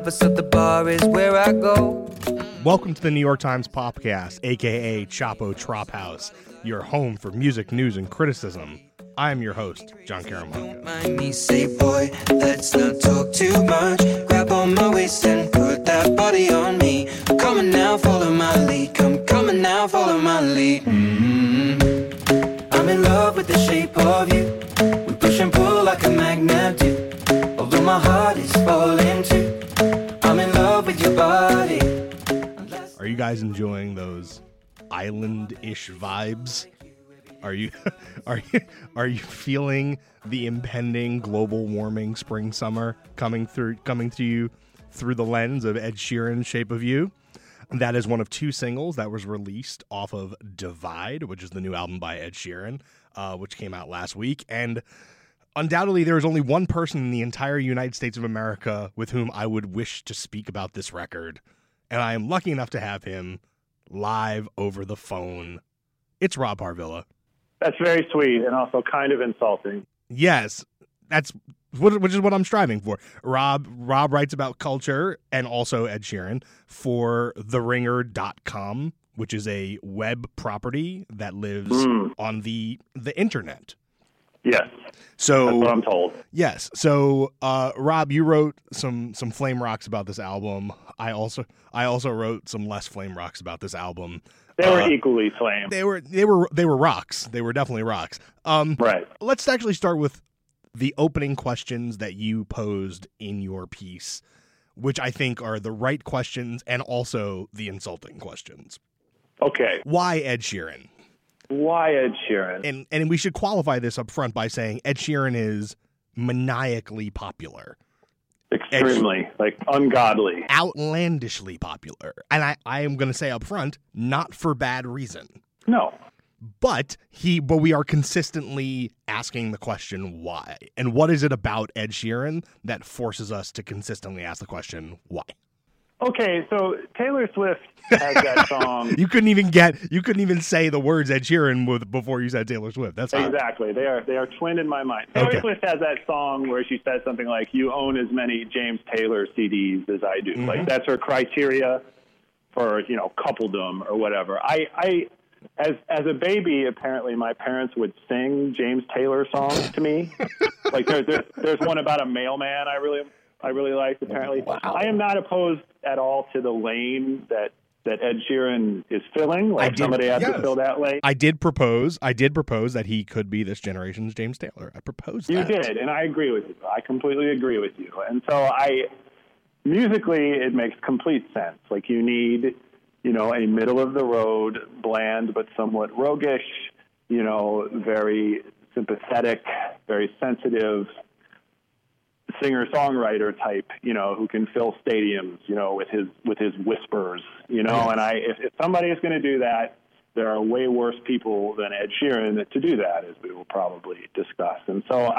tapas at the bar is where I go. Welcome to the New York Times Popcast, a.k.a. Chapo Trop House, your home for music, news, and criticism. I am your host, John Caramonco. Don't mind me, say boy, let's not talk too much. Grab on my waist and put that body on me. I'm coming now, follow my lead. Come coming now, follow my lead. I'm in love with the shape of you. We push and pull like a magnet do. Although my heart is falling too. I'm in love with your body. Are you guys enjoying those island-ish vibes? Are you feeling the impending global warming spring summer coming to you through the lens of Ed Sheeran's Shape of You? That is one of two singles that was released off of Divide, which is the new album by Ed Sheeran, which came out last week. And undoubtedly, there is only one person in the entire United States of America with whom I would wish to speak about this record. And I am lucky enough to have him live over the phone. It's Rob Harvilla. That's very sweet and also kind of insulting. Yes, which is what I'm striving for. Rob writes about culture and also Ed Sheeran for TheRinger.com, which is a web property that lives on the internet. Yes, so that's what I'm told. Yes, so Rob, you wrote some flame rocks about this album. I also wrote some less flame rocks about this album. They were equally flame. They were rocks. They were definitely rocks. Right. Let's actually start with the opening questions that you posed in your piece, which I think are the right questions and also the insulting questions. Okay. Why Ed Sheeran? Why Ed Sheeran? And we should qualify this up front by saying Ed Sheeran is maniacally popular. Extremely, like ungodly. Outlandishly popular. And I am going to say up front, not for bad reason. No. But we are consistently asking the question why. And what is it about Ed Sheeran that forces us to consistently ask the question why? Okay, so Taylor Swift has that song. You couldn't even say the words Ed Sheeran before you said Taylor Swift. That's exactly. They are twinned in my mind. Taylor Swift has that song where she says something like, "You own as many James Taylor CDs as I do." Mm-hmm. Like that's her criteria for coupledom or whatever. I as a baby, apparently my parents would sing James Taylor songs to me. Like there's one about a mailman I really liked, apparently. Wow. I am not opposed at all to the lane that Ed Sheeran is filling. Somebody has to fill that lane. I did propose that he could be this generation's James Taylor. I proposed that. You did, and I agree with you. I completely agree with you. And so musically, it makes complete sense. Like you need, a middle-of-the-road, bland but somewhat roguish, very sympathetic, very sensitive singer-songwriter type, who can fill stadiums, with his whispers, And if somebody is going to do that, there are way worse people than Ed Sheeran to do that, as we will probably discuss. And so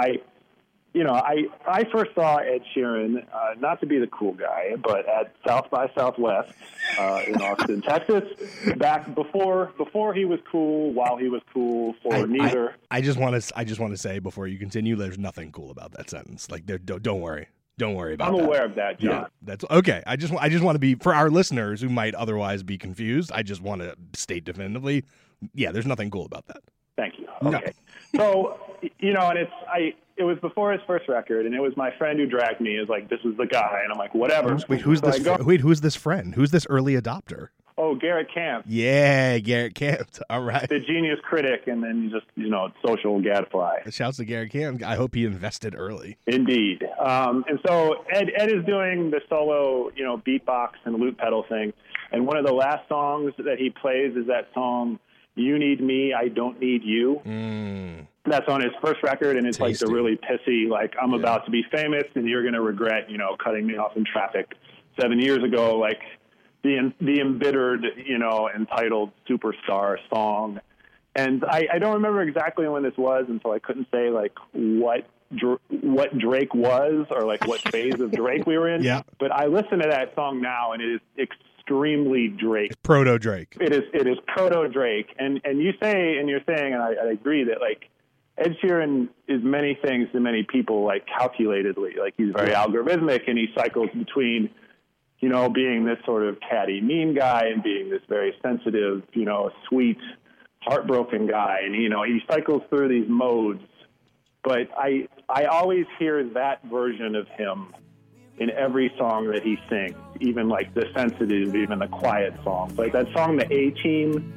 I first saw Ed Sheeran, not to be the cool guy, but at South by Southwest in Austin, Texas, back before he was cool, while he was cool for neither. I just want to say before you continue, there's nothing cool about that sentence. Like, don't worry about that. I'm aware of that, John. Yeah, that's okay. I just want to be, for our listeners who might otherwise be confused, I just want to state definitively, yeah, there's nothing cool about that. Thank you. Okay. No. So, and it was before his first record, and it was my friend who dragged me. Is like, this is the guy, and I'm like, whatever. Wait, who's this? Who's this friend? Who's this early adopter? Oh, Garrett Camp. Yeah, Garrett Camp. All right. The genius critic, and then just social gadfly. Shouts to Garrett Camp. I hope he invested early. Indeed. And so Ed is doing the solo, beatbox and loop pedal thing, and one of the last songs that he plays is that song, "You Need Me, I Don't Need You." That's on his first record, and it's tasty. Like the really pissy, like, I'm about to be famous, and you're going to regret, cutting me off in traffic 7 years ago, like the embittered, entitled superstar song. And I don't remember exactly when this was, and so I couldn't say, like, what Drake was or, like, what phase of Drake we were in. Yeah. But I listen to that song now, and it is extremely Drake. It's proto Drake. It is proto Drake. And you say, and you're saying, and I agree that, like, Ed Sheeran is many things to many people, like, calculatedly. Like, he's very algorithmic, and he cycles between, being this sort of catty, mean guy and being this very sensitive, sweet, heartbroken guy. And, he cycles through these modes. But I always hear that version of him in every song that he sings, even like the sensitive, even the quiet songs. Like that song, The A-Team.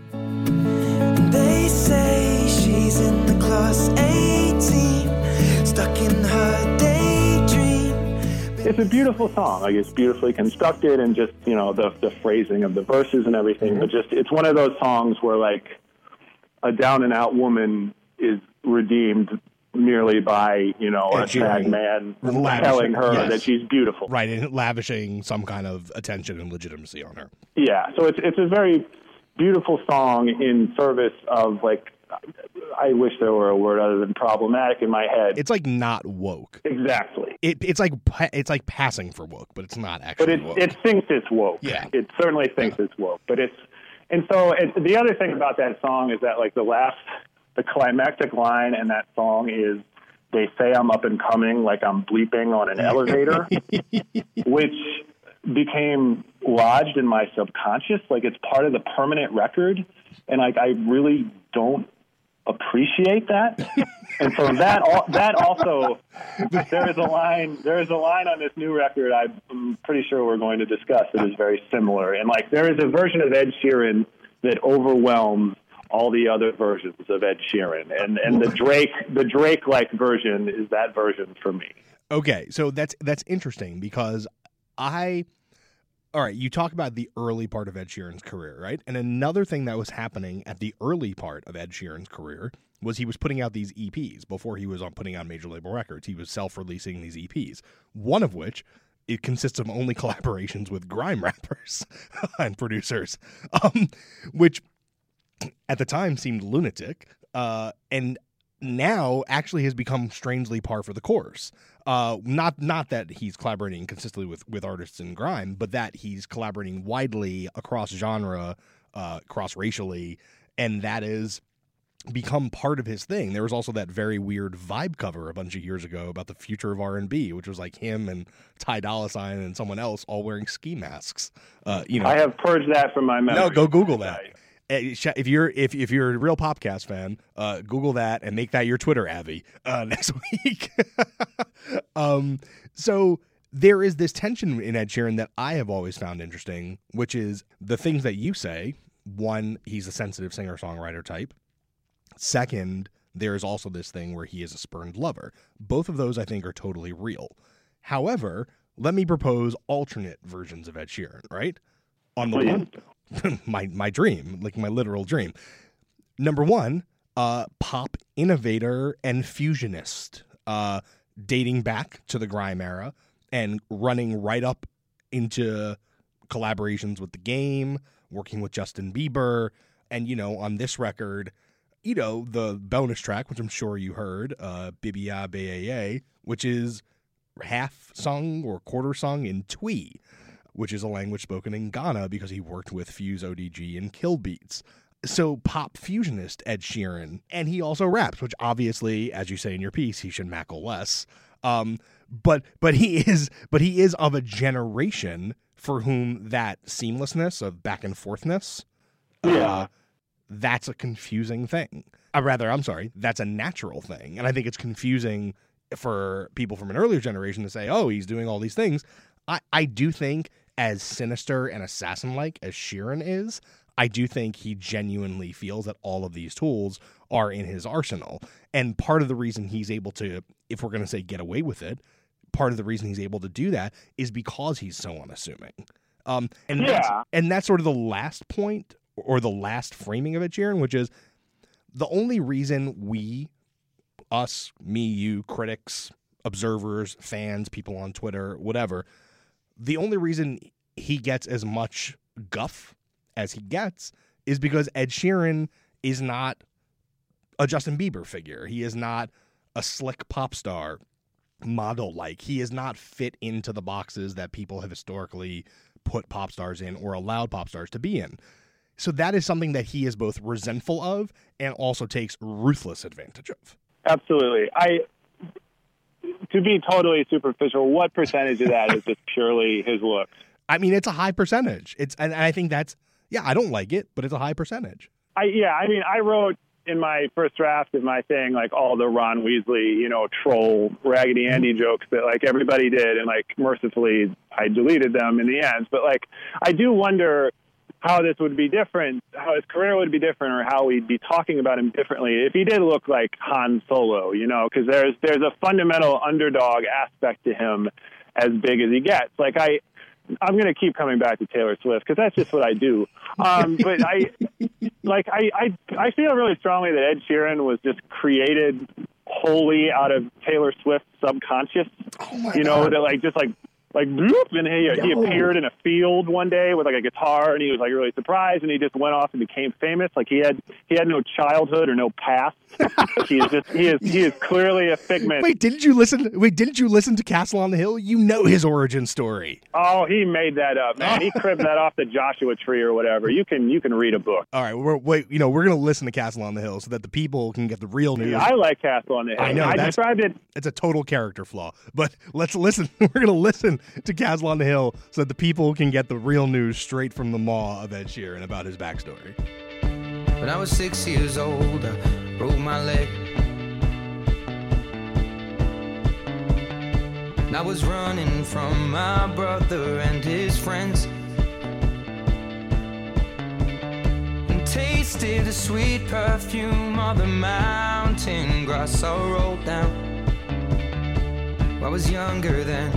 They say she's in the class 18, stuck in her daydream. It's a beautiful song. Like, it's beautifully constructed, and just, the phrasing of the verses and everything. But just, it's one of those songs where, like, a down-and-out woman is redeemed merely by, a sad man telling her that she's beautiful. Right, and lavishing some kind of attention and legitimacy on her. Yeah, so it's a very beautiful song in service of, like, I wish there were a word other than problematic in my head. It's like not woke. Exactly. It's like passing for woke, but it's not actually woke. But it thinks it's woke. Yeah. It certainly thinks it's woke. But the other thing about that song is that, like, the climactic line in that song is, they say I'm up and coming like I'm bleeping on an elevator, which became lodged in my subconscious. Like, it's part of the permanent record. And, like, I really don't appreciate that. And so that also, there is a line on this new record I'm pretty sure we're going to discuss that is very similar. And, like, there is a version of Ed Sheeran that overwhelms all the other versions of Ed Sheeran, and the Drake-like version is that version for me. Okay, so that's interesting because all right, you talk about the early part of Ed Sheeran's career, right? And another thing that was happening at the early part of Ed Sheeran's career was he was putting out these EPs before he was putting out major label records. He was self-releasing these EPs, one of which it consists of only collaborations with grime rappers and producers, which at the time seemed lunatic, and now actually has become strangely par for the course. Not that he's collaborating consistently with artists in grime, but that he's collaborating widely across genre, cross-racially, and that is become part of his thing. There was also that very weird Vibe cover a bunch of years ago about the future of R&B, which was like him and Ty Dolla $ign and someone else all wearing ski masks. I have purged that from my memory. No, go Google that. If you're a real Popcast fan, Google that and make that your Twitter Avi next week. So there is this tension in Ed Sheeran that I have always found interesting, which is the things that you say. One, he's a sensitive singer-songwriter type. Second, there is also this thing where he is a spurned lover. Both of those, I think, are totally real. However, let me propose alternate versions of Ed Sheeran, right? On the one, my dream, like my literal dream. Number one, pop innovator and fusionist, dating back to the grime era and running right up into collaborations with The Game, working with Justin Bieber, and, on this record, the bonus track, which I'm sure you heard, Bibia Bayeye, which is half sung or quarter sung in Twi, which is a language spoken in Ghana because he worked with Fuse ODG and Kill Beats. So pop fusionist Ed Sheeran, and he also raps, which obviously, as you say in your piece, he should mackle less. But he is of a generation for whom that seamlessness of back and forthness, that's a confusing thing. That's a natural thing. And I think it's confusing for people from an earlier generation to say, oh, he's doing all these things. I do think, as sinister and assassin-like as Sheeran is, I do think he genuinely feels that all of these tools are in his arsenal. And part of the reason he's able to, if we're going to say get away with it, part of the reason he's able to do that is because he's so unassuming. And that's sort of the last point or the last framing of Ed Sheeran, which is the only reason us, me, you, critics, observers, fans, people on Twitter, whatever, the only reason he gets as much guff as he gets is because Ed Sheeran is not a Justin Bieber figure. He is not a slick pop star model-like. He is not fit into the boxes that people have historically put pop stars in or allowed pop stars to be in. So that is something that he is both resentful of and also takes ruthless advantage of. Absolutely. To be totally superficial, what percentage of that is just purely his looks? I mean, it's a high percentage. And I think that's, I don't like it, but it's a high percentage. I wrote in my first draft of my thing, like all the Ron Weasley, troll Raggedy Andy jokes that like everybody did. And like, mercifully I deleted them in the end. But like, I do wonder how this would be different, how his career would be different, or how we'd be talking about him differently if he did look like Han Solo, because there's a fundamental underdog aspect to him as big as he gets. Like I'm going to keep coming back to Taylor Swift because that's just what I do. But I feel really strongly that Ed Sheeran was just created wholly out of Taylor Swift's subconscious. Oh my God. That like just like bloop, and he appeared in a field one day with like a guitar, and he was like really surprised, and he just went off and became famous. Like he had no childhood or no past. he is clearly a figment. Wait, didn't you listen to Castle on the Hill? You know his origin story. Oh, he made that up, man. He cribbed that off the Joshua Tree or whatever. You can read a book. All right, we're going to listen to Castle on the Hill so that the people can get the real news. Yeah, I like Castle on the Hill. I know. I described it. It's a total character flaw, but let's listen. We're going to listen to Castle on the Hill so that the people can get the real news straight from the maw of Ed Sheeran about his backstory. When I was 6 years old, I broke my leg. And I was running from my brother and his friends, and tasted the sweet perfume of the mountain grass I rolled down. I was younger then.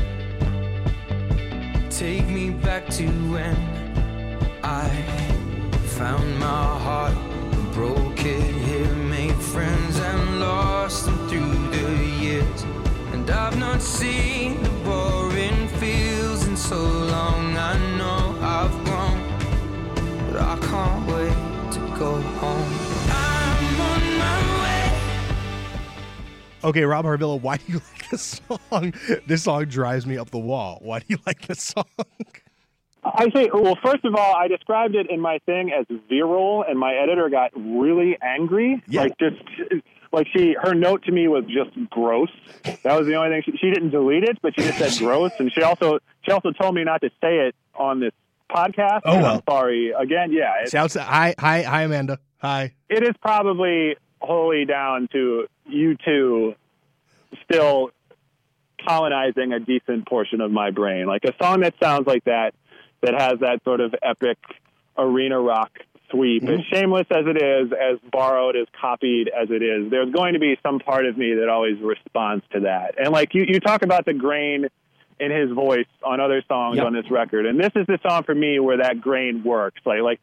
Take me back to when I found my heart, broke it here, made friends and lost them through the years. And I've not seen the boring fields in so long. I know I've grown, but I can't wait to go home. I'm on my way. Okay, Rob Harvilla, why do you like this song? This song drives me up the wall. Why do you like this song? I think, well, first of all, I described it in my thing as virile, and my editor got really angry. Yeah. Her note to me was just gross. That was the only thing. She didn't delete it, but she just said gross, and she also told me not to say it on this podcast. Oh, well. I'm sorry. Again, yeah. Hi, Amanda. Hi. It is probably wholly down to you two still colonizing a decent portion of my brain. Like a song that sounds like that has that sort of epic arena rock sweep, as shameless as it is, as borrowed, as copied as it is, there's going to be some part of me that always responds to that. And like you talk about the grain in his voice on other songs on this record, and this is the song for me where that grain works. Like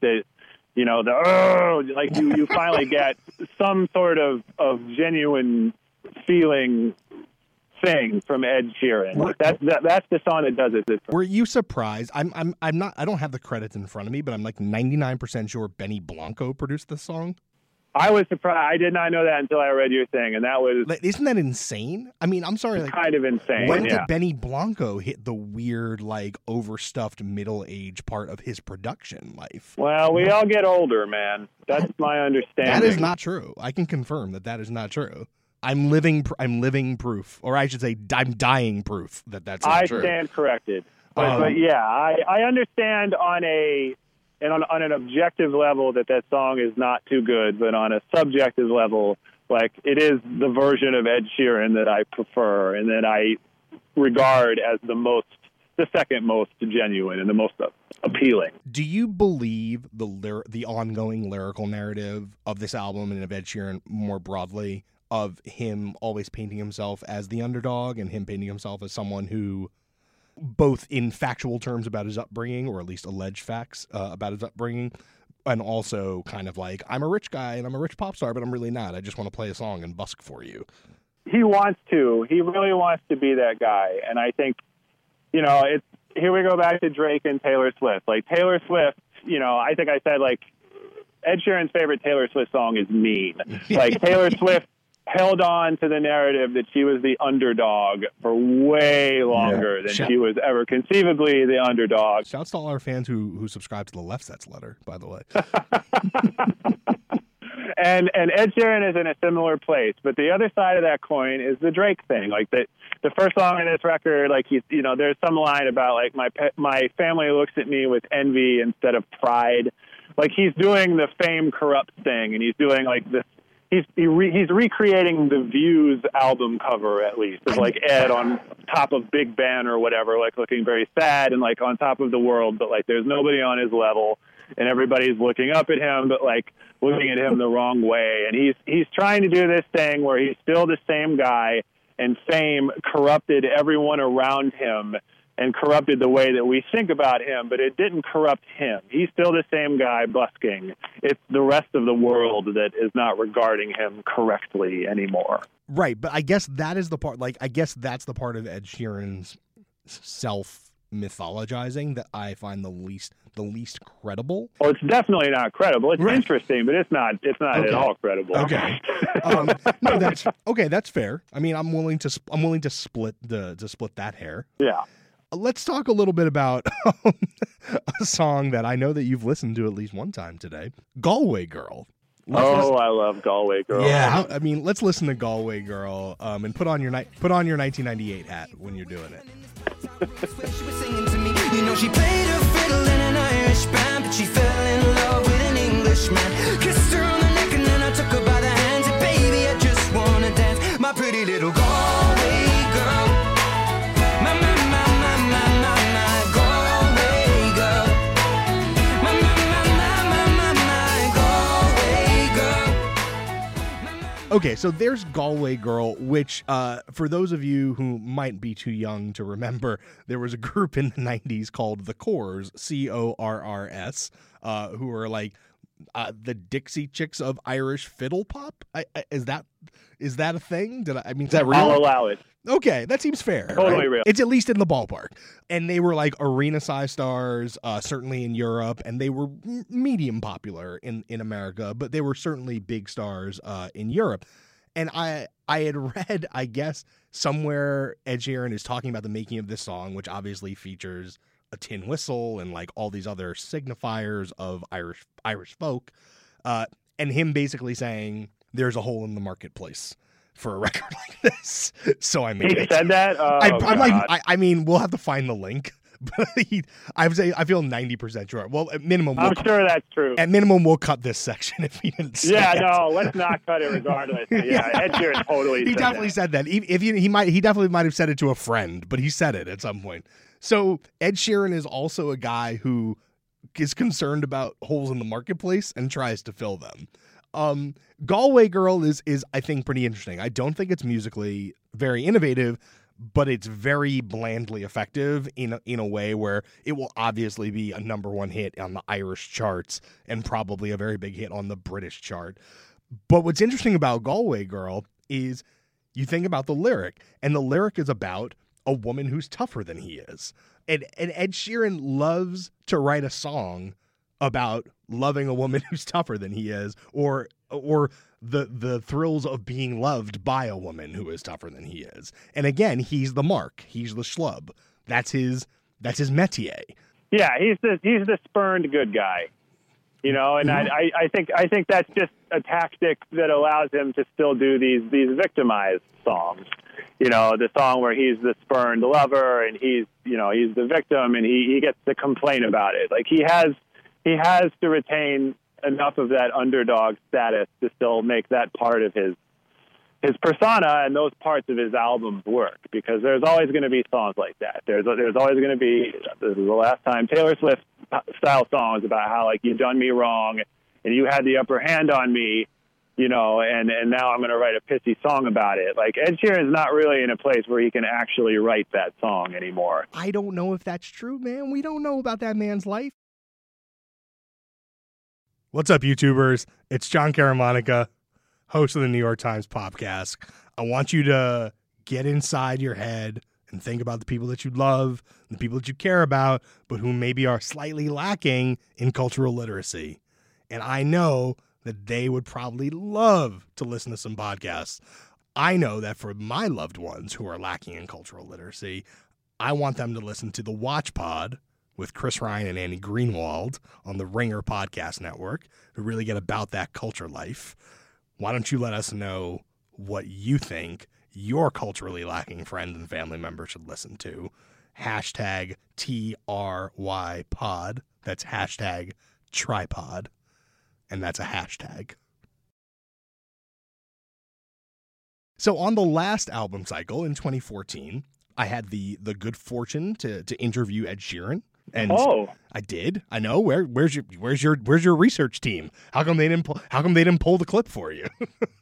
you finally get some sort of genuine feeling thing from Ed Sheeran. Like that's the song that does it. Were you surprised? I'm not. I don't have the credits in front of me, but I'm like 99% sure Benny Blanco produced this song. I was surprised. I did not know that until I read your thing, and that was isn't that insane? I mean, I'm sorry, kind of insane. When did Benny Blanco hit the weird, overstuffed middle age part of his production life? Well, we all get older, man. That's my understanding. That is not true. I can confirm that is not true. I'm living proof, or I should say, I'm dying proof that's not true. I stand corrected. But yeah, I understand on an objective level that song is not too good, but on a subjective level, like it is the version of Ed Sheeran that I prefer and that I regard as the second most genuine and the most appealing. Do you believe the ongoing lyrical narrative of this album and of Ed Sheeran more broadly, of him always painting himself as the underdog and him painting himself as someone who, both in factual terms about his upbringing, or at least alleged facts about his upbringing, and also kind of like, I'm a rich guy and I'm a rich pop star, but I'm really not. I just want to play a song and busk for you. He wants to. He really wants to be that guy. And I think, here we go back to Drake and Taylor Swift. Like Taylor Swift, I think I said Ed Sheeran's favorite Taylor Swift song is Mean. Like Taylor Swift held on to the narrative that she was the underdog for way longer than she was ever conceivably the underdog. Shouts to all our fans who subscribe to the Left Sets letter, by the way. And Ed Sheeran is in a similar place, but the other side of that coin is the Drake thing. Like the first song on this record, like there's some line about like my family looks at me with envy instead of pride. Like he's doing the fame corrupt thing, and he's doing like this. He's recreating the Views album cover, at least, of like Ed on top of Big Ben or whatever, like looking very sad and like on top of the world, but like there's nobody on his level, and everybody's looking up at him, but like looking at him the wrong way. And he's trying to do this thing where he's still the same guy, and fame corrupted everyone around him and corrupted the way that we think about him, but it didn't corrupt him. He's still the same guy busking. It's the rest of the world that is not regarding him correctly anymore. Right, but I guess that is the part, like, I guess that's the part of Ed Sheeran's self-mythologizing that I find the least credible. Well, it's definitely not credible. It's right. Interesting, but it's not okay. At all credible. Okay. No, that's fair. I mean, I'm willing to split that hair. Yeah. Let's talk a little bit about a song that I know that you've listened to at least one time today, Galway Girl. I love Galway Girl. Yeah, I mean, let's listen to Galway Girl and put on your 1998 hat when you're doing it. She was singing to me. You know, she played a fiddle in an Irish band, but she fell in love with an Englishman. Kissed her on the neck and then I took her by the hands. And baby, I just wanna dance, my pretty little Galway girl. Okay, so there's Galway Girl, which, for those of you who might be too young to remember, there was a group in the 90s called The Corrs, Corrs, who are like the Dixie Chicks of Irish fiddle pop. Is that a thing? Is that real? I'll allow it. Okay, that seems fair. Totally real. It's at least in the ballpark. And they were like arena-sized stars, certainly in Europe, and they were medium popular in America, but they were certainly big stars in Europe. And I had read, I guess, somewhere Ed Sheeran is talking about the making of this song, which obviously features a tin whistle and like all these other signifiers of Irish folk, and him basically saying there's a hole in the marketplace for a record like this, so I made it. He said that? I mean, we'll have to find the link, but I feel 90% sure. Well, at minimum, I'm sure that's true. At minimum, we'll cut this section if he didn't say it. No, let's not cut it regardless. Yeah, Ed Sheeran totally he definitely said that. He definitely might have said it to a friend, but he said it at some point. So Ed Sheeran is also a guy who is concerned about holes in the marketplace and tries to fill them. Galway Girl is I think pretty interesting. I don't think it's musically very innovative, but it's very blandly effective in a way where it will obviously be a number one hit on the Irish charts and probably a very big hit on the British chart. But what's interesting about Galway Girl is you think about the lyric, and the lyric is about a woman who's tougher than he is. And Ed Sheeran loves to write a song about loving a woman who's tougher than he is, or the thrills of being loved by a woman who is tougher than he is. And again, he's the mark. He's the schlub. That's his métier. Yeah, he's the spurned good guy. You know, and I think that's just a tactic that allows him to still do these victimized songs. You know, the song where he's the spurned lover and he's the victim and he gets to complain about it. Like he has to retain enough of that underdog status to still make that part of his persona and those parts of his albums work, because there's always going to be songs like that. There's always going to be, this is the last time, Taylor Swift style songs about how like you've done me wrong and you had the upper hand on me, you know, and now I'm going to write a pissy song about it. Like Ed Sheeran's not really in a place where he can actually write that song anymore. I don't know if that's true, man. We don't know about that man's life. What's up, YouTubers? It's John Caramonica, host of the New York Times Popcast. I want you to get inside your head and think about the people that you love, the people that you care about, but who maybe are slightly lacking in cultural literacy. And I know that they would probably love to listen to some podcasts. I know that for my loved ones who are lacking in cultural literacy, I want them to listen to the Watch Pod with Chris Ryan and Andy Greenwald on the Ringer Podcast Network to really get about that culture life. Why don't you let us know what you think your culturally lacking friend and family member should listen to? Hashtag TRYPod. That's hashtag tripod. And that's a hashtag. So on the last album cycle in 2014, I had the good fortune to interview Ed Sheeran. And I did. I know. Where's your research team? How come they didn't pull the clip for you?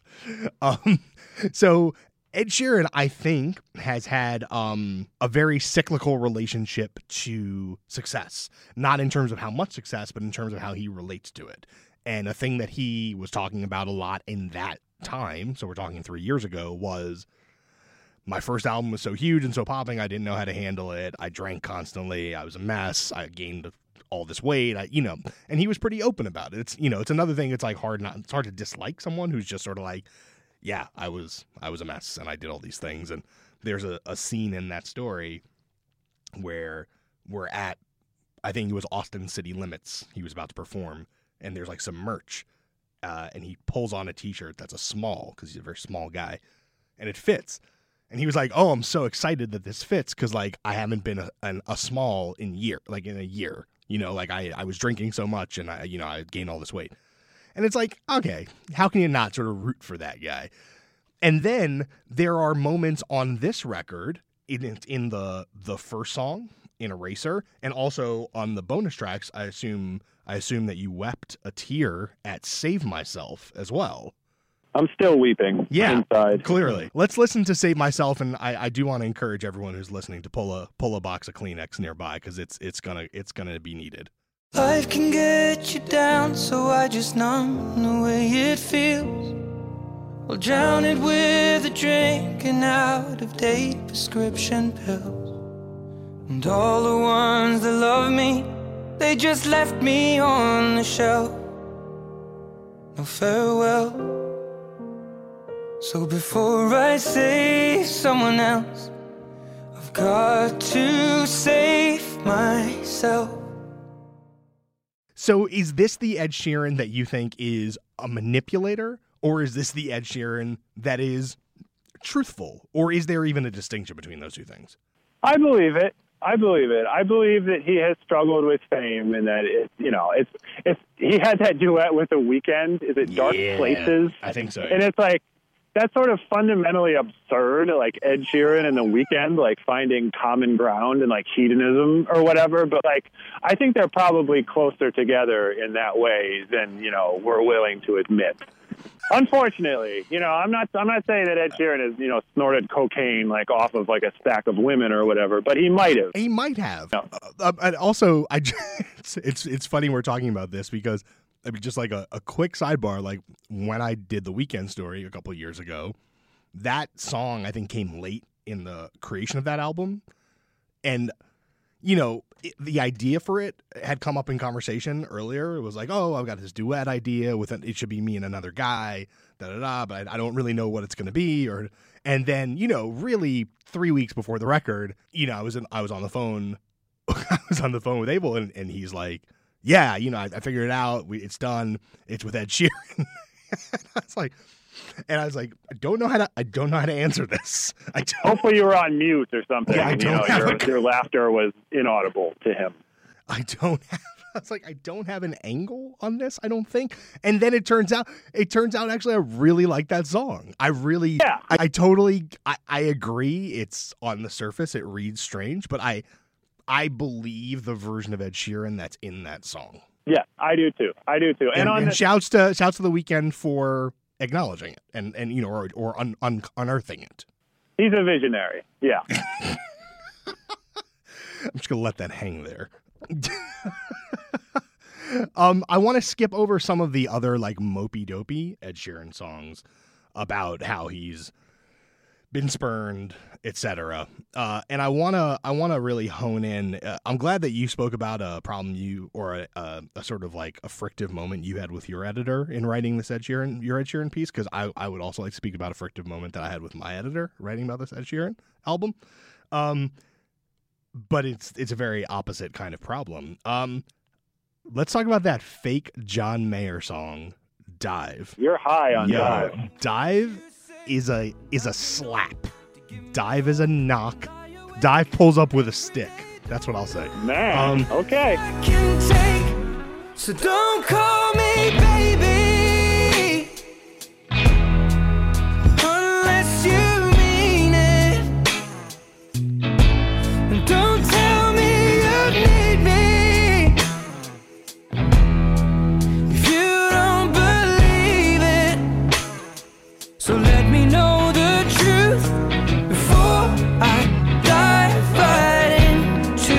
So Ed Sheeran, I think, has had a very cyclical relationship to success. Not in terms of how much success, but in terms of how he relates to it. And a thing that he was talking about a lot in that time, so we're talking 3 years ago, was my first album was so huge and so popping, I didn't know how to handle it. I drank constantly. I was a mess. I gained all this weight. And he was pretty open about it. It's another thing. It's hard to dislike someone who's just sort of like, yeah, I was a mess and I did all these things. And there's a scene in that story where we're at, I think it was Austin City Limits. He was about to perform, and there's some merch. And he pulls on a t-shirt that's a small, because he's a very small guy, and it fits. And he was like, "Oh, I'm so excited that this fits because I haven't been a small in a year. I was drinking so much and I gained all this weight." And it's okay, how can you not sort of root for that guy? And then there are moments on this record in the first song in Eraser, and also on the bonus tracks. I assume that you wept a tear at Save Myself as well. I'm still weeping inside. Clearly. Let's listen to Save Myself, and I do want to encourage everyone who's listening to pull a box of Kleenex nearby, because it's gonna be needed. Life can get you down, so I just numb the way it feels. We'll drown it with a drink and out-of-date prescription pills. And all the ones that love me, they just left me on the shelf. No farewell. So before I save someone else, I've got to save myself. So is this the Ed Sheeran that you think is a manipulator, or is this the Ed Sheeran that is truthful, or is there even a distinction between those two things? I believe it. I believe that he has struggled with fame, and that he had that duet with The Weeknd. Is it Dark Places? I think so. And it's that's sort of fundamentally absurd, Ed Sheeran and The Weeknd, finding common ground and hedonism or whatever. But I think they're probably closer together in that way than we're willing to admit. Unfortunately, I'm not saying that Ed Sheeran has snorted cocaine off of a stack of women or whatever, but he might have. He might have. No. And also, it's funny we're talking about this because. I mean, just a quick sidebar, when I did the Weeknd story a couple of years ago, that song, I think, came late in the creation of that album. And, the idea for it had come up in conversation earlier. It was oh, I've got this duet idea with it should be me and another guy, but I don't really know what it's going to be. And then, really 3 weeks before the record, I was on the phone. I was on the phone with Abel, and he's like, yeah, I figured it out. It's done. It's with Ed Sheeran. I was like, I don't know how to answer this. Hopefully you were on mute or something. Yeah, your laughter was inaudible to him. I don't have an angle on this, I don't think. And then it turns out actually I really like that song. I agree. It's on the surface, it reads strange, but I believe the version of Ed Sheeran that's in that song. Yeah, I do too. And shouts to The Weeknd for acknowledging it and or unearthing it. He's a visionary. Yeah. I'm just gonna let that hang there. I want to skip over some of the other mopey dopey Ed Sheeran songs about how he's been spurned, etc. And I wanna really hone in. I'm glad that you spoke about a problem or a sort of a frictive moment you had with your editor in writing this your Ed Sheeran piece, because I would also like to speak about a frictive moment that I had with my editor writing about this Ed Sheeran album. but it's a very opposite kind of problem. Let's talk about that fake John Mayer song, Dive. You're high on Yo, Dive. Dive is a slap. Dive is a knock. Dive pulls up with a stick. That's what I'll say. Man, okay. Can take, so don't call me baby unless you mean it. And don't tell me you need me if you don't believe it. So let me know the truth before I dive right into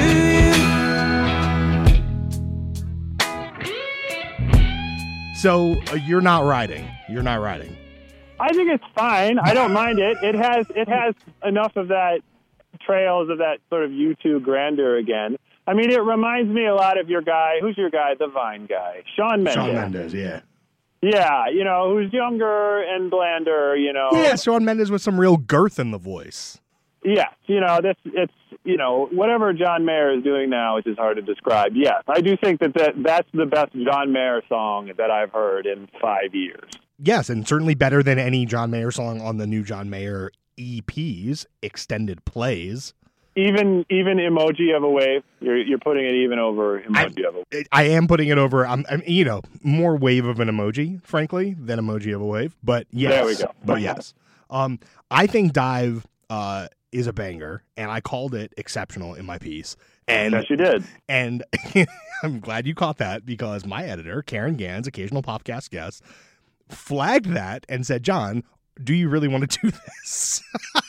you. So you're not riding. You're not riding. I think it's fine. I don't mind it. It has enough of that trails of that sort of U2 grandeur again. I mean, it reminds me a lot of your guy. Who's your guy? The Vine guy, Shawn Mendes. Shawn Mendes, yeah. Yeah, who's younger and blander. Yeah, Shawn Mendes with some real girth in the voice. Yes, it's whatever John Mayer is doing now, which is hard to describe. Yes, I do think that's the best John Mayer song that I've heard in 5 years. Yes, and certainly better than any John Mayer song on the new John Mayer EPs, extended plays. Even Emoji of a Wave, you're putting it even over Emoji of a Wave. I am putting it over. I'm more wave of an emoji, frankly, than Emoji of a Wave. But yes, there we go. But yes, I think Dive is a banger, and I called it exceptional in my piece. And yes, you did. And I'm glad you caught that, because my editor, Karen Gans, occasional Popcast guest, flagged that and said, "John, do you really want to do this?"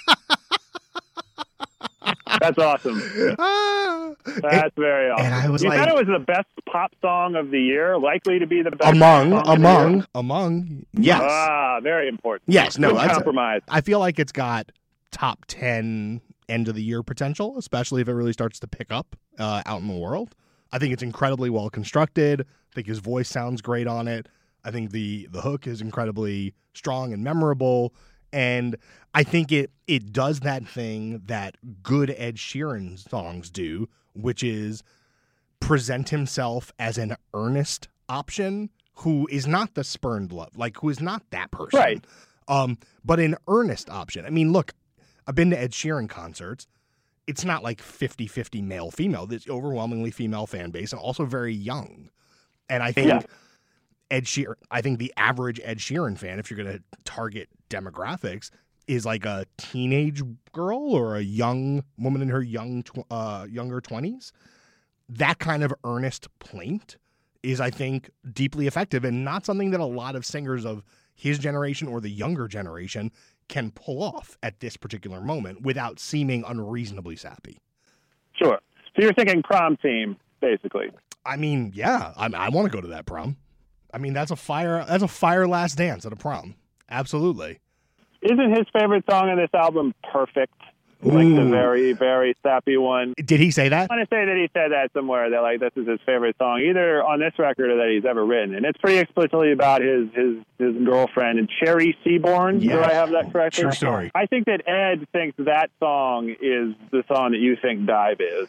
That's awesome. That's very awesome. And I was you like, said it was the best pop song of the year, likely to be the best among. Yes. Very important. Yes. No. Good compromise. I feel like it's got top 10 end of the year potential, especially if it really starts to pick up out in the world. I think it's incredibly well constructed. I think his voice sounds great on it. I think the hook is incredibly strong and memorable. And I think it does that thing that good Ed Sheeran songs do, which is present himself as an earnest option who is not the spurned love, like who is not that person. Right. But an earnest option. I mean, look, I've been to Ed Sheeran concerts. It's not like 50-50 male-female. There's overwhelmingly female fan base and also very young. And I think the average Ed Sheeran fan, if you're going to target demographics, is like a teenage girl or a young woman in her younger 20s. That kind of earnest plaint is, I think, deeply effective and not something that a lot of singers of his generation or the younger generation can pull off at this particular moment without seeming unreasonably sappy. Sure. So you're thinking prom theme, basically. I mean, yeah, I want to go to that prom. I mean, that's a fire last dance at a prom. Absolutely. Isn't his favorite song on this album Perfect? Like the very, very sappy one. Did he say that? I want to say that he said that somewhere, that like this is his favorite song, either on this record or that he's ever written. And it's pretty explicitly about his girlfriend and Cherry Seaborn. Yes. Do I have that correctly? True story. I think that Ed thinks that song is the song that you think Dive is.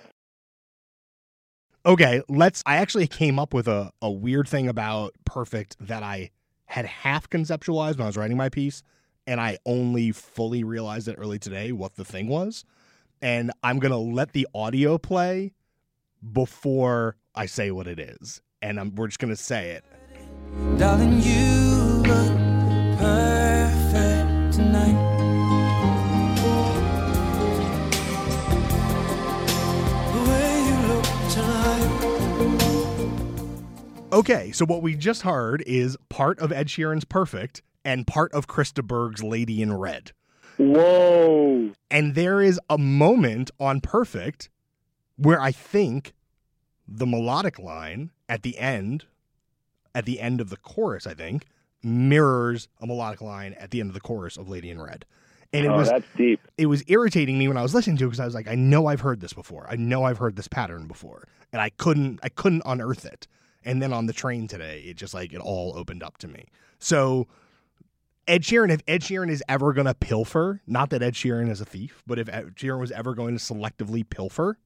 Okay, I actually came up with a weird thing about Perfect that I had half conceptualized when I was writing my piece, and I only fully realized it early today what the thing was. And I'm going to let the audio play before I say what it is. And we're just going to say it. Darling, you look perfect tonight. The way you look tonight. Okay, so what we just heard is part of Ed Sheeran's Perfect and part of Krista Berg's Lady in Red. Whoa. And there is a moment on Perfect where I think the melodic line at the end of the chorus, I think, mirrors a melodic line at the end of the chorus of Lady in Red. And that's deep. It was irritating me when I was listening to it because I was like, I know I've heard this before. I know I've heard this pattern before. And I couldn't unearth it. And then on the train today, it just like it all opened up to me. So Ed Sheeran, if Ed Sheeran is ever going to pilfer, not that Ed Sheeran is a thief, but if Ed Sheeran was ever going to selectively pilfer,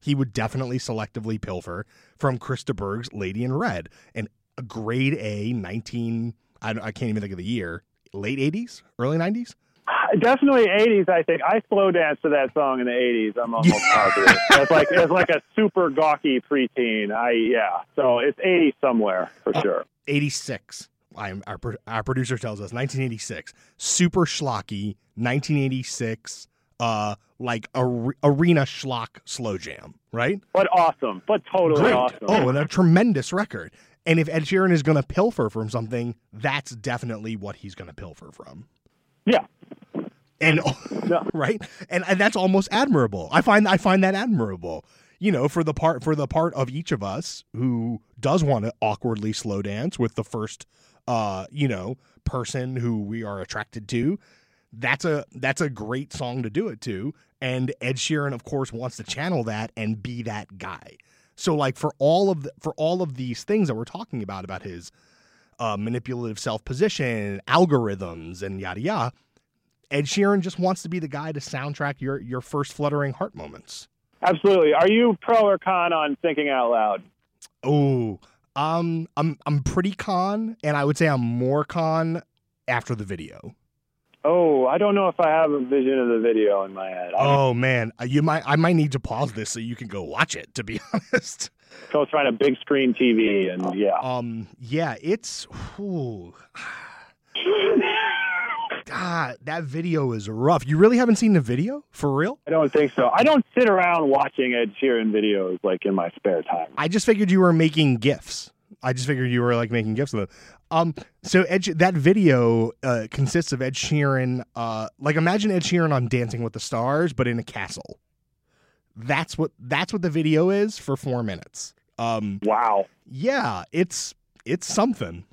he would definitely selectively pilfer from Krista Berg's Lady in Red, and a grade A I can't even think of the year, late 80s, early 90s? Definitely 80s, I think. I slow danced to that song in the 80s, I'm almost positive. It's like a super gawky preteen. So it's 80 somewhere for sure. 86. Our producer tells us 1986. Super schlocky, 1986, like arena schlock slow jam, right? But awesome. But totally Great. awesome. Oh, and a tremendous record. And if Ed Sheeran is going to pilfer from something, that's definitely what he's going to pilfer from. Yeah. And right, and that's almost admirable. I find that admirable. You know, for the part of each of us who does want to awkwardly slow dance with the first, person who we are attracted to. That's a great song to do it to. And Ed Sheeran, of course, wants to channel that and be that guy. So, like for all of these things that we're talking about his manipulative self-position, algorithms, and yada yada. Ed Sheeran just wants to be the guy to soundtrack your first fluttering heart moments. Absolutely. Are you pro or con on thinking out loud? Oh, I'm pretty con, and I would say I'm more con after the video. Oh, I don't know if I have a vision of the video in my head. Oh man, I might need to pause this so you can go watch it. To be honest, go trying a big screen TV and it's. God, that video is rough. You really haven't seen the video? For real? I don't think so. I don't sit around watching Ed Sheeran videos like in my spare time. I just figured you were making GIFs. Making GIFs of them. So that video consists of Ed Sheeran. Imagine Ed Sheeran on Dancing with the Stars, but in a castle. That's what the video is for 4 minutes. Wow. Yeah, it's something.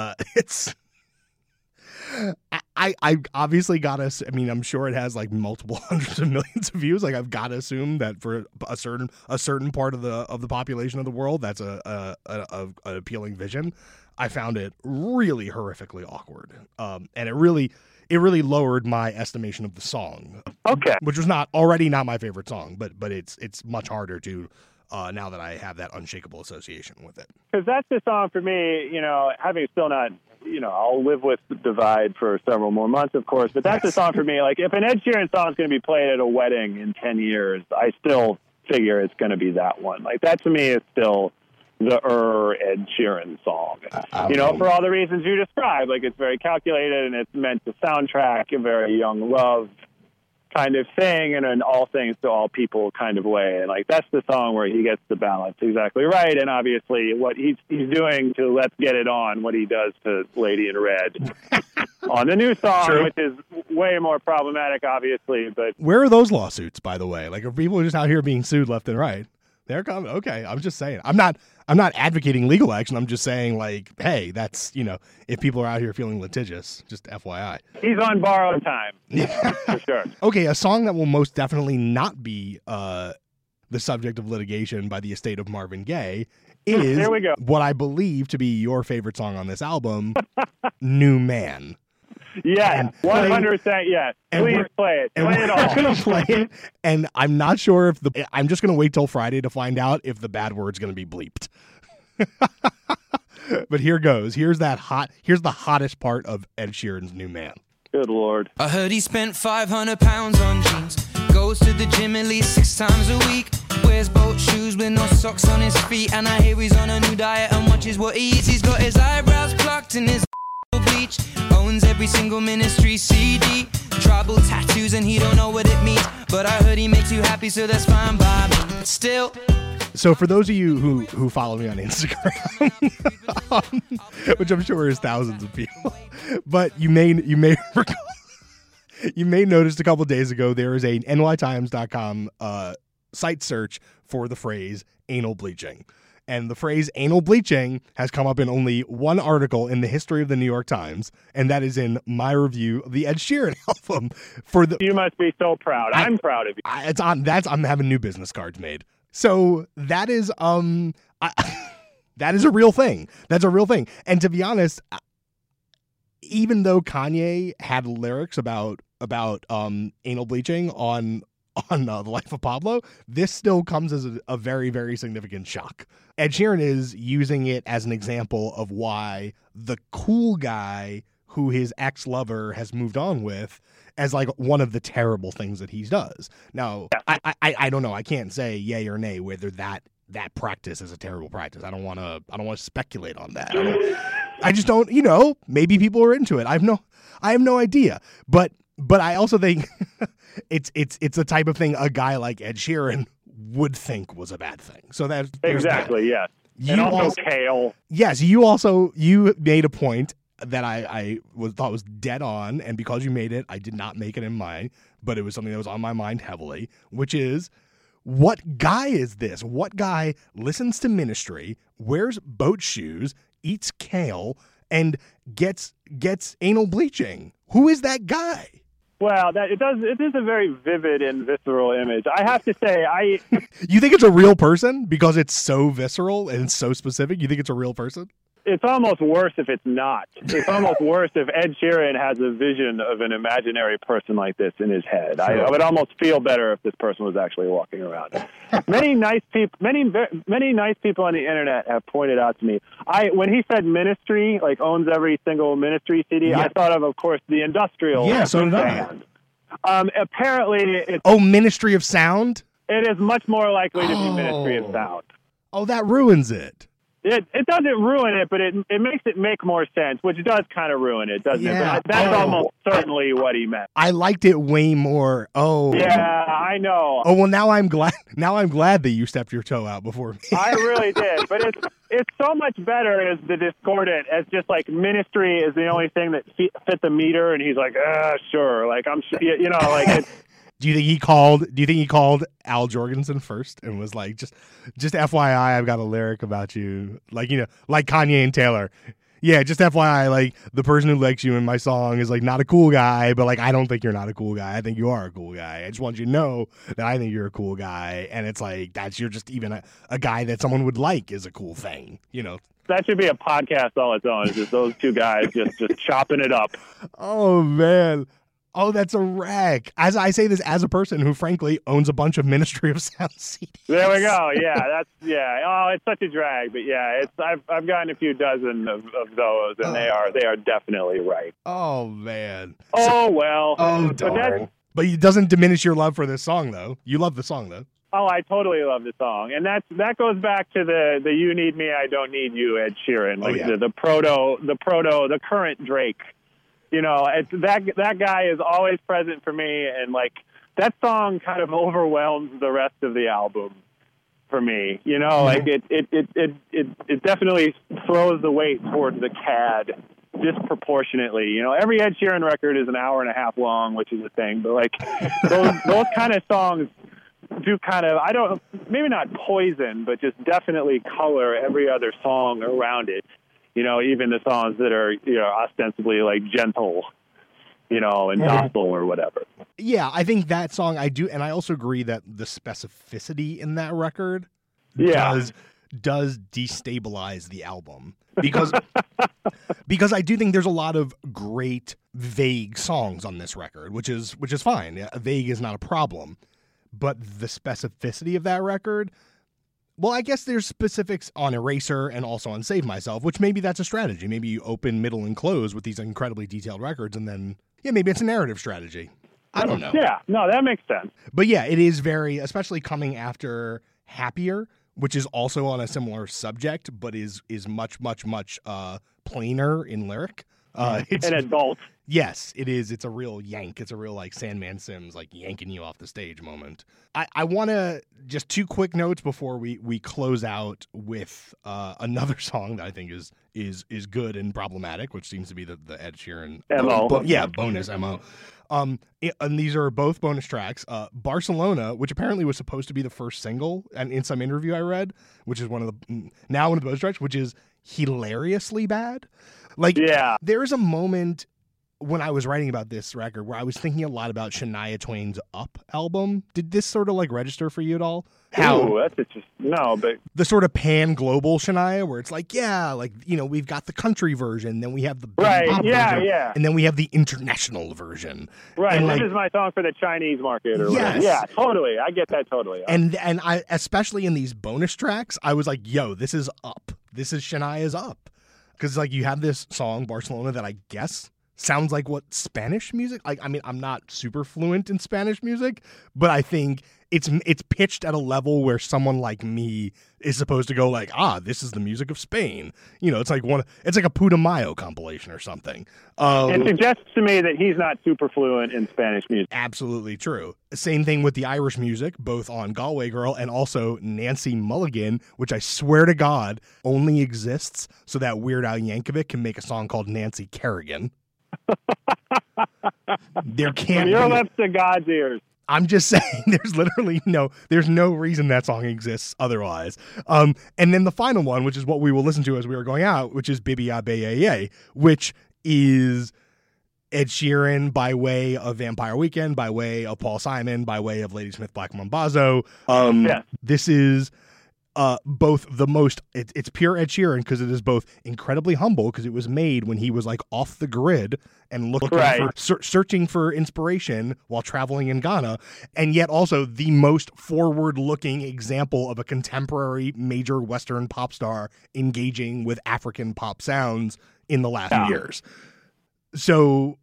I obviously gotta. I mean, I'm sure it has like multiple hundreds of millions of views. Like, I've got to assume that for a certain part of the population of the world, that's an appealing vision. I found it really horrifically awkward, and it really lowered my estimation of the song. Okay, which was not my favorite song, but it's much harder to. Now that I have that unshakable association with it. Because that's the song for me, having still not, I'll live with the Divide for several more months, of course, but that's the song for me. Like, if an Ed Sheeran song is going to be played at a wedding in 10 years, I still figure it's going to be that one. Like, that to me is still the Ed Sheeran song. For all the reasons you described. Like, it's very calculated and it's meant to soundtrack a very young love kind of thing, and an all things to all people kind of way. And like, that's the song where he gets the balance exactly right. And obviously what he's doing to Let's Get It On, what he does to Lady in Red on the new song, True. Which is way more problematic, obviously. But where are those lawsuits, by the way? Like, are people just out here being sued left and right? They're coming. Okay. I'm just saying, I'm not advocating legal action. I'm just saying, like, hey, that's, if people are out here feeling litigious, just FYI. He's on borrowed time. For sure. Okay. A song that will most definitely not be the subject of litigation by the estate of Marvin Gaye is Here we go. What I believe to be your favorite song on this album, New Man. Yeah, 100% yes. Please play it. Play it all. I'm going to play it, and I'm not sure I'm just going to wait till Friday to find out if the bad word's going to be bleeped. But here goes. Here's the hottest part of Ed Sheeran's New Man. Good Lord. I heard he spent £500 on jeans. Goes to the gym at least 6 times a week. Wears boat shoes with no socks on his feet. And I hear he's on a new diet and watches what he eats. He's got his eyebrows plucked and his bleach. Owns every single Ministry CD. Tribal tattoos and he don't know what it means. But I heard he makes you happy, so that's fine by me. But still. So for those of you who follow me on Instagram, which I'm sure is thousands of people, but you may recall, you may noticed a couple of days ago there is a nytimes.com site search for the phrase anal bleaching. And the phrase anal bleaching has come up in only one article in the history of the New York Times, and that is in my review of the Ed Sheeran album. You must be so proud. I'm proud of you. I'm having new business cards made. So that is that is a real thing. That's a real thing. And to be honest, even though Kanye had lyrics about anal bleaching on on The Life of Pablo, this still comes as a very, very significant shock. Ed Sheeran is using it as an example of why the cool guy who his ex-lover has moved on with as like one of the terrible things that he does. Now, I don't know. I can't say yay or nay whether that practice is a terrible practice. I don't want to speculate on that. I just don't, maybe people are into it. I have no idea. But I also think it's the type of thing a guy like Ed Sheeran would think was a bad thing. So that's exactly, yes. And also Kale. Yes, you made a point that I thought was dead on, and because you made it, I did not make it in mine, but it was something that was on my mind heavily, which is, what guy is this? What guy listens to Ministry, wears boat shoes, eats kale, and gets anal bleaching? Who is that guy? Well, it is a very vivid and visceral image. I have to say, You think it's a real person because it's so visceral and so specific? You think it's a real person? It's almost worse if it's not. It's almost worse if Ed Sheeran has a vision of an imaginary person like this in his head. Sure. I would almost feel better if this person was actually walking around. Many nice people on the internet have pointed out to me. When he said Ministry, like owns every single Ministry CD, yeah. I thought of course, the Industrial. Yeah, so did I. Apparently, it's Ministry of Sound. It is much more likely to be Ministry of Sound. Oh, that ruins it. It doesn't ruin it, but it makes it make more sense, which does kind of ruin it, doesn't it? But that's almost certainly what he meant. I liked it way more. Oh. Yeah, I know. Oh, well, now I'm glad that you stepped your toe out before me. I really did. But it's so much better as the discordant, as just like Ministry is the only thing that fit the meter, and he's like, sure. Like, I'm sure, like it's. Do you think he called Al Jorgensen first and was like, just FYI, I've got a lyric about you, like like Kanye and Taylor. Yeah, just FYI, like the person who likes you in my song is like not a cool guy, but like I don't think you're not a cool guy. I think you are a cool guy. I just want you to know that I think you're a cool guy, and it's like you're just even a guy that someone would like is a cool thing, That should be a podcast all its own. It's just those two guys just chopping it up. Oh man. Oh, that's a wreck. As I say this as a person who, frankly, owns a bunch of Ministry of Sound CDs. There we go. Yeah, Oh, it's such a drag, but yeah, I've gotten a few dozen of those, and they are definitely right. Oh man. Well. Oh darn. But it doesn't diminish your love for this song, though. You love the song, though. Oh, I totally love the song, and that goes back to the "You Need Me, I Don't Need You" Ed Sheeran, like the current Drake. It's that guy is always present for me, and like that song kind of overwhelms the rest of the album for me. Like it definitely throws the weight towards the CAD disproportionately. Every Ed Sheeran record is an hour and a half long, which is a thing, but like those kind of songs do kind of, maybe not poison, but just definitely color every other song around it. Even the songs that are, ostensibly like gentle, and gospel or whatever. Yeah, I think that song I do, and I also agree that the specificity in that record does destabilize the album because I do think there's a lot of great vague songs on this record, which is fine. Vague is not a problem, but the specificity of that record. Well, I guess there's specifics on Eraser and also on Save Myself, which maybe that's a strategy. Maybe you open, middle, and close with these incredibly detailed records, and then, maybe it's a narrative strategy. I don't know. Yeah, no, that makes sense. But yeah, it is very, especially coming after Happier, which is also on a similar subject, but is much, much, much plainer in lyric. It's an adult. Yes, it is. It's a real yank. It's a real like Sandman Sims, like yanking you off the stage moment. I want to just two quick notes before we close out with another song that I think is good and problematic, which seems to be the Ed Sheeran MO. Bonus MO. And these are both bonus tracks. Barcelona, which apparently was supposed to be the first single, and in some interview I read, which is one of the bonus tracks, which is hilariously bad. Like, there is a moment when I was writing about this record, where I was thinking a lot about Shania Twain's Up album. Did this sort of like register for you at all? Ooh, that's just no, but the sort of pan-global Shania, where it's like, yeah, like, you know, we've got the country version, then we have the right, pop yeah, version, yeah, and then we have the international version. Right, and this like, is my song for the Chinese market, or yes. whatever. Yeah, totally, I get that totally. And I, especially in these bonus tracks, I was like, yo, this is Up. This is Shania's Up, because like you have this song Barcelona that I guess sounds like what Spanish music. Like, I mean, I'm not super fluent in Spanish music, but I think it's pitched at a level where someone like me is supposed to go like, this is the music of Spain. You know, it's like a Putumayo compilation or something. It suggests to me that he's not super fluent in Spanish music. Absolutely true. Same thing with the Irish music, both on Galway Girl and also Nancy Mulligan, which I swear to God only exists so that Weird Al Yankovic can make a song called Nancy Kerrigan. There can't From your be. lips to God's ears. I'm just saying there's no reason that song exists otherwise. And then the final one, which is what we will listen to as we are going out, which is Bibi Ya Beye, which is Ed Sheeran by way of Vampire Weekend, by way of Paul Simon, by way of Ladysmith Black Mambazo. Yes. This is both the most, it's pure Ed Sheeran because it is both incredibly humble because it was made when he was like off the grid and looking for searching for inspiration while traveling in Ghana, and yet also the most forward-looking example of a contemporary major Western pop star engaging with African pop sounds in the last years. So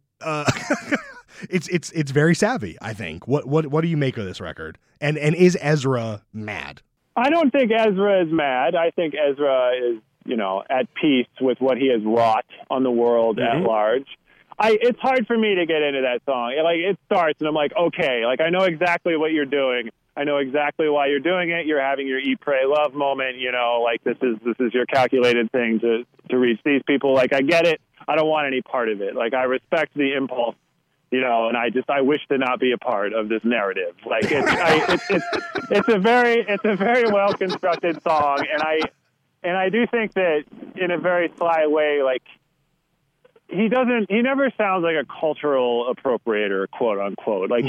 it's very savvy, I think. What do you make of this record? And is Ezra mad? I don't think Ezra is mad. I think Ezra is, at peace with what he has wrought on the world at large. It's hard for me to get into that song. Like, it starts and I'm like, okay, like I know exactly what you're doing. I know exactly why you're doing it. You're having your eat, pray, love moment. Like this is your calculated thing to reach these people. Like, I get it. I don't want any part of it. Like, I respect the impulse. And I wish to not be a part of this narrative. Like it's a very well constructed song, and I do think that in a very sly way, like he never sounds like a cultural appropriator, quote unquote. Like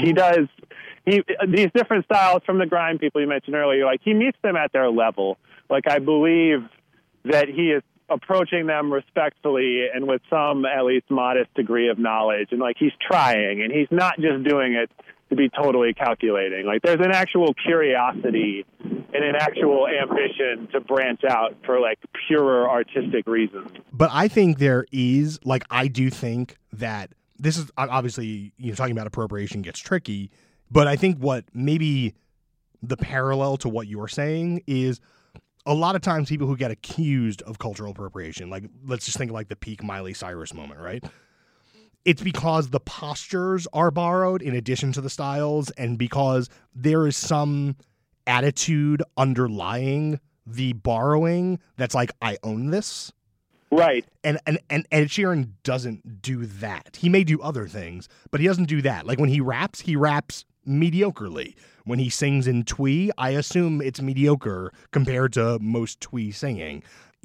these different styles from the grime people you mentioned earlier, like he meets them at their level. Like I believe that he is approaching them respectfully and with some at least modest degree of knowledge, and like he's trying, and he's not just doing it to be totally calculating. Like there's an actual curiosity and an actual ambition to branch out for like purer artistic reasons. But I think there is, like, I do think that this is obviously, talking about appropriation gets tricky, but I think what maybe the parallel to what you're saying is a lot of times people who get accused of cultural appropriation, like let's just think of like the peak Miley Cyrus moment, right? It's because the postures are borrowed in addition to the styles, and because there is some attitude underlying the borrowing that's like, I own this. Right. And Ed Sheeran doesn't do that. He may do other things, but he doesn't do that. Like when he raps mediocrely. When he sings in twee, I assume it's mediocre compared to most twee singing.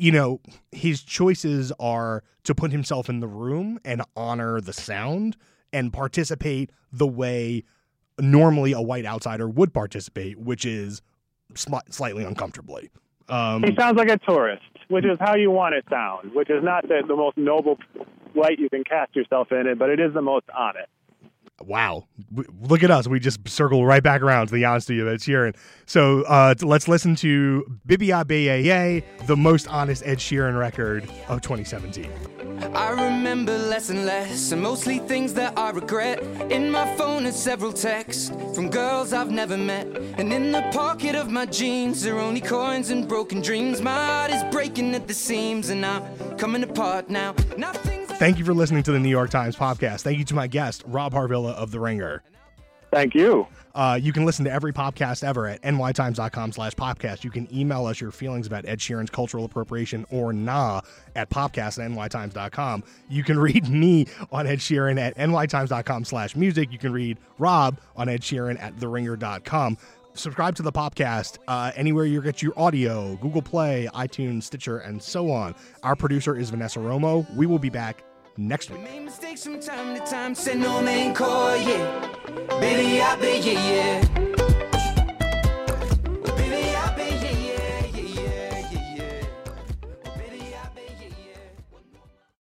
His choices are to put himself in the room and honor the sound and participate the way normally a white outsider would participate, which is slightly uncomfortably. He sounds like a tourist, which is how you want to sound, which is not the most noble light you can cast yourself in it, but it is the most honest. Wow. Look at us. We just circle right back around to the honesty of Ed Sheeran. So let's listen to Bibi Ya Beye, the most honest Ed Sheeran record of 2017. I remember less and less, and mostly things that I regret. In my phone is several texts from girls I've never met. And in the pocket of my jeans are only coins and broken dreams. My heart is breaking at the seams, and I'm coming apart now. Thank you for listening to the New York Times podcast. Thank you to my guest, Rob Harvilla of The Ringer. Thank you. You can listen to every podcast ever at nytimes.com/podcast. You can email us your feelings about Ed Sheeran's cultural appropriation or nah at podcast@nytimes.com. You can read me on Ed Sheeran at nytimes.com/music. You can read Rob on Ed Sheeran at theringer.com. Subscribe to the podcast anywhere you get your audio, Google Play, iTunes, Stitcher, and so on. Our producer is Vanessa Romo. We will be back next week. Made mistakes from time to time, said no man call, yeah. Baby, I bet, yeah, yeah.